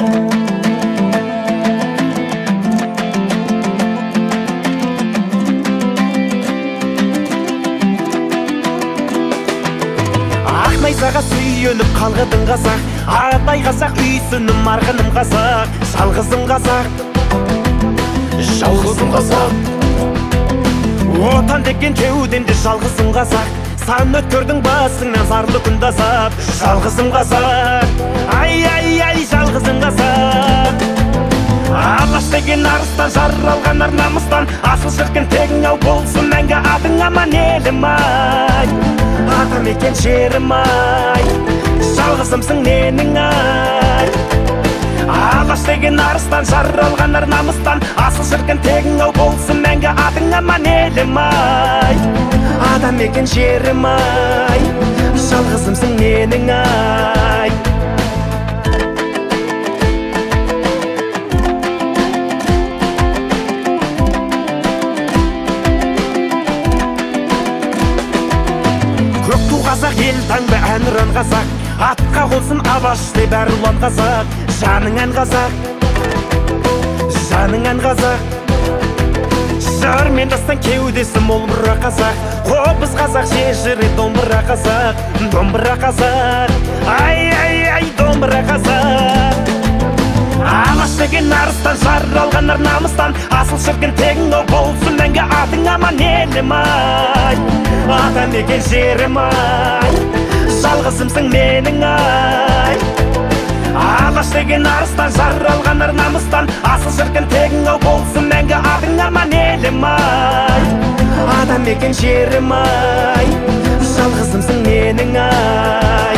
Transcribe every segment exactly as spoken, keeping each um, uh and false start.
Найзаға сүйеніп қалғыдың қазақ, атай қазақ, үйсінім марғыным қазақ, жалғызым қазақ, жалғызым қазақ. Отан деген кеудемде жалғызым қазақ, сан өткөрдің басыңнан зарлы күн дазап, жалғызым қазақ, ай ай ай жалғызым қазақ. Алаш деген арыстан, жаралған ар намыстан, асыл шіркін тегің ау болсын мәңгі адың аман елім ай. Атам екен жерім ай, жалғызымсың менің ай. Алаш деген арыстан, жаралған ар намыстан, асыл шіркін тегің ау болсын мәңгі адың аман елім ай. Атам екен жерім ай, жалғызымсың менің ай. Қазақ ел таңба ән ұран қазақ, атқа қолсын алаш деп әр ұлан қазақ. Жаның ән қазақ, жаның ән қазақ. Жар мен дастан кеудесі мол мұра қазақ, қобыз қазақ, шешірі домбыра қазақ, домбыра қазақ, ай ай ай домбыра қазақ. Алаш деген арыстан, жаралған ар намыстан, асыл шіркін тегің ау болсын мәңгі атың аман елім ай. Атам екен жерім ай, жалғызымсың менің ай. Алаш деген арыстан, жаралған ар намыстан, асыл шіркін тегің ау болсын мәңгі атың аман елім ай. Атам екен жерім ай, жалғызымсың менің ай.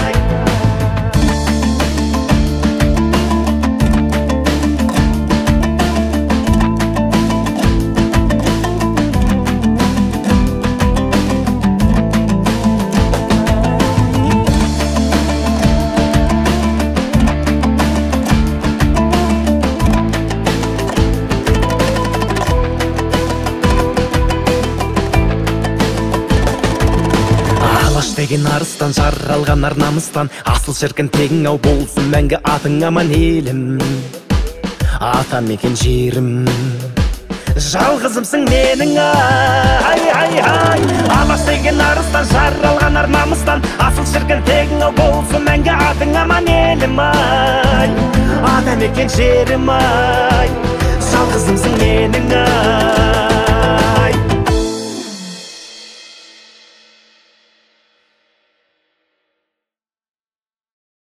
Деген арыстан, жаралған ар намыстан, асыл шіркін тегің ау болсын мәңгі атың аман елім. Атам екен жерім, жалғызымсың менің ай ай ай. Алаш деген арыстан, жаралған ар намыстан, асыл шіркін тегің ау болсын мәңгі атың аман елім ай. Атам екен жерім ай, жалғызымсың менің ай.